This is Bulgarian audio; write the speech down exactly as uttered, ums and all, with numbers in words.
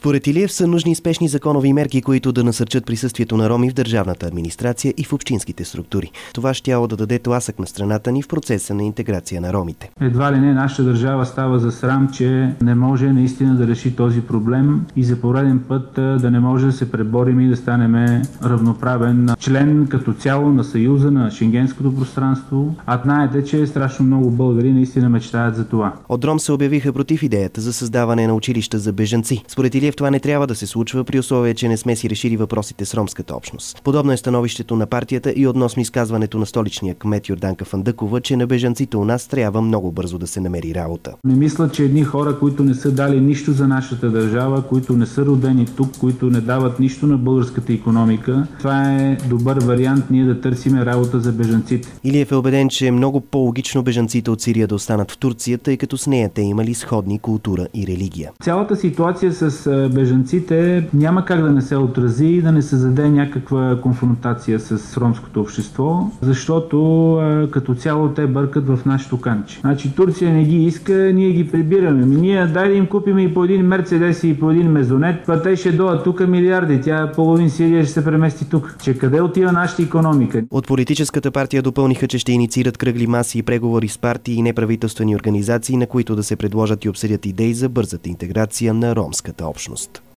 Според Илиев са нужни спешни законови мерки, които да насърчат присъствието на роми в държавната администрация и в общинските структури. Това щяло да даде тласък на страната ни в процеса на интеграция на ромите. Едва ли не нашата държава става за срам, че не може наистина да реши този проблем и за пореден път да не може да се преборим и да станем равноправен член като цяло на Съюза, на Шенгенското пространство. А знаете, че страшно много българи наистина мечтаят за това. От РОМ се обявиха против идеята за създаване на училища за бежанци. Според Илиев това не трябва да се случва при условие, че не сме си решили въпросите с ромската общност. Подобно е становището на партията и относно изказването на столичния кмет Йорданка Фандъкова, че на бежанците у нас трябва много бързо да се намери работа. Не мисля, че едни хора, които не са дали нищо за нашата държава, които не са родени тук, които не дават нищо на българската икономика, това е добър вариант ние да търсиме работа за бежанците. Илиев е убеден, че е много по-логично бежанците от Сирия да останат в Турция, тъй като с нея те имали сходни култура и религия. Цялата ситуация с бежанците няма как да не се отрази и да не създаде някаква конфронтация с ромското общество, защото като цяло те бъркат в нашото канче. Значи Турция не ги иска, ние ги прибираме. Ми ние дай да им купим и по един Мерцедес и по един Мезонет, па те ще дойдат тук милиарди. Тя половин Сирия ще се премести тук. Че къде отива нашата икономика? От политическата партия допълниха, че ще инициират кръгли маси и преговори с партии и неправителствени организации, на които да се предложат и обсъдят идеи за бързата интеграция на ромската общност.